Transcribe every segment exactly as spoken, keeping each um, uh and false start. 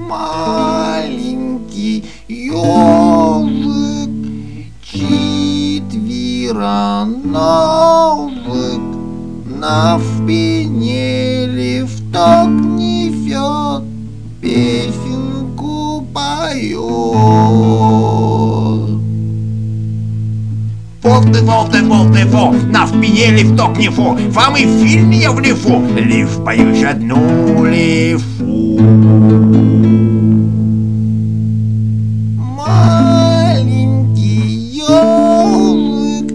Маленький ежик, четвероногик, на спине лифток несет, песенку поет. Фу ты, фу ты, фу ты, фу, на спине лифток не фу, вам и в фильме я в лифу, лиф поешь одну лифу. Маленький ежик,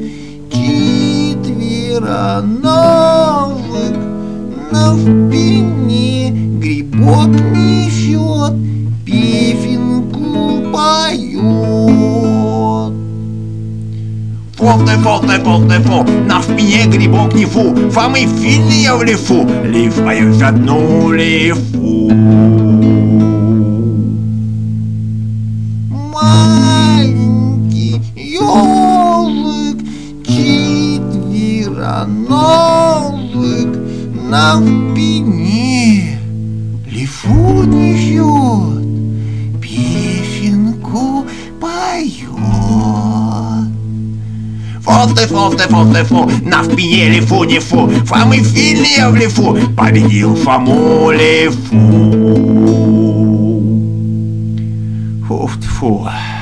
четвероногик, на спине грибок несет, песенку поет. Фу ты, фу ты, фу ты, фу, на спине грибок не фу, вам и в фильме я в лифу, лиф поешь одну лифу. Маленький ежик, четвероногик, на спине лифу несет, песенку поет. Фу ты, фу ты, фу ты, фу, на спине лифу не фу, вам и в фильме я в лифу, победил Фому лифу. Фу, фу.